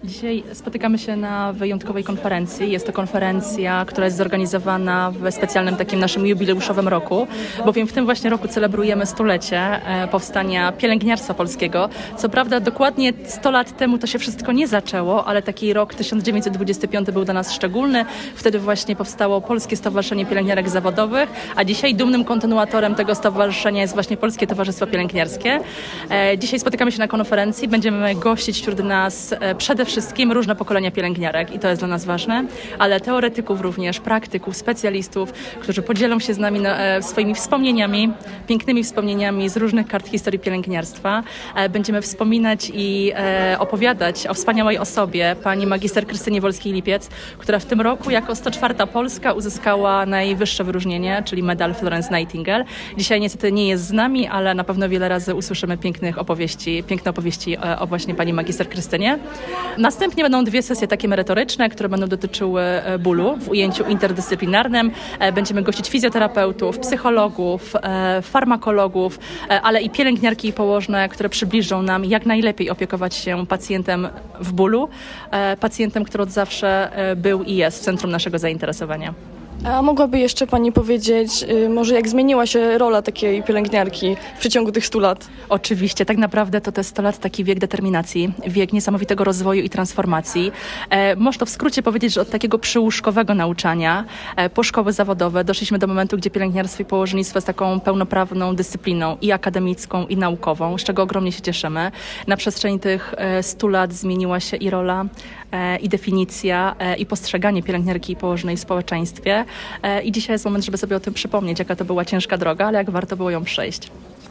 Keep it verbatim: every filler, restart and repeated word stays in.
Dzisiaj spotykamy się na wyjątkowej konferencji. Jest to konferencja, która jest zorganizowana w specjalnym takim naszym jubileuszowym roku, bowiem w tym właśnie roku celebrujemy stulecie powstania pielęgniarstwa polskiego. Co prawda dokładnie sto lat temu to się wszystko nie zaczęło, ale taki rok tysiąc dziewięćset dwudziesty piąty był dla nas szczególny. Wtedy właśnie powstało Polskie Stowarzyszenie Pielęgniarek Zawodowych, a dzisiaj dumnym kontynuatorem tego stowarzyszenia jest właśnie Polskie Towarzystwo Pielęgniarskie. Dzisiaj spotykamy się na konferencji, będziemy gościć wśród nas przede wszystkim różne pokolenia pielęgniarek i to jest dla nas ważne, ale teoretyków również, praktyków, specjalistów, którzy podzielą się z nami na, swoimi wspomnieniami, pięknymi wspomnieniami z różnych kart historii pielęgniarstwa. Będziemy wspominać i opowiadać o wspaniałej osobie, pani magister Krystynie Wolskiej-Lipiec, która w tym roku jako sto czwarta Polska uzyskała najwyższe wyróżnienie, czyli medal Florence Nightingale. Dzisiaj niestety nie jest z nami, ale na pewno wiele razy usłyszymy pięknych opowieści, piękne opowieści o właśnie pani magister Krystynie. Następnie będą dwie sesje takie merytoryczne, które będą dotyczyły bólu w ujęciu interdyscyplinarnym. Będziemy gościć fizjoterapeutów, psychologów, farmakologów, ale i pielęgniarki i położne, które przybliżą nam, jak najlepiej opiekować się pacjentem w bólu, pacjentem, który od zawsze był i jest w centrum naszego zainteresowania. A mogłaby jeszcze Pani powiedzieć, może jak zmieniła się rola takiej pielęgniarki w przeciągu tych stu lat? Oczywiście, tak naprawdę to te sto lat taki wiek determinacji, wiek niesamowitego rozwoju i transformacji. E, można w skrócie powiedzieć, że od takiego przyłóżkowego nauczania e, po szkoły zawodowe doszliśmy do momentu, gdzie pielęgniarstwo i położnictwo jest taką pełnoprawną dyscypliną i akademicką, i naukową, z czego ogromnie się cieszymy. Na przestrzeni tych e, stu lat zmieniła się i rola, e, i definicja, e, i postrzeganie pielęgniarki i położnej w społeczeństwie. I dzisiaj jest moment, żeby sobie o tym przypomnieć, jaka to była ciężka droga, ale jak warto było ją przejść.